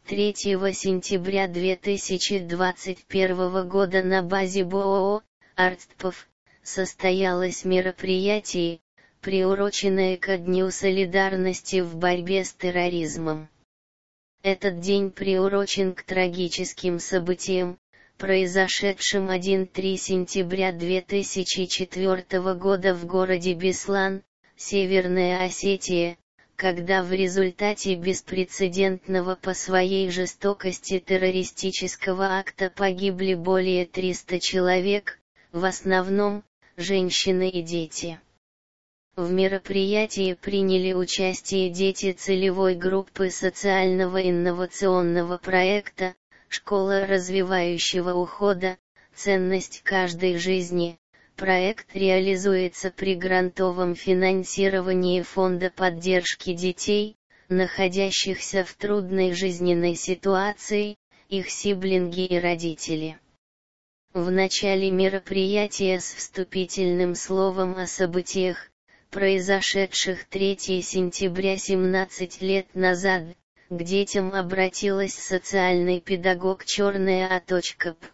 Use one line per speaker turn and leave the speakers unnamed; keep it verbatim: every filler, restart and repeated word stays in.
третьего сентября две тысячи двадцать первого года на базе БОО «Артпов» состоялось мероприятие, приуроченное ко Дню солидарности в борьбе с терроризмом. Этот день приурочен к трагическим событиям, произошедшим первого сентября две тысячи четвёртого года в городе Беслан, Северная Осетия, когда в результате беспрецедентного по своей жестокости террористического акта погибли более трёхсот человек, в основном, женщины и дети. В мероприятии приняли участие дети целевой группы социального инновационного проекта «Школа развивающего ухода. Ценность каждой жизни». Проект реализуется при грантовом финансировании Фонда поддержки детей, находящихся в трудной жизненной ситуации, их сиблинги и родители. В начале мероприятия с вступительным словом о событиях, произошедших третьего сентября семнадцать лет назад, к детям обратилась социальный педагог Черная А. П.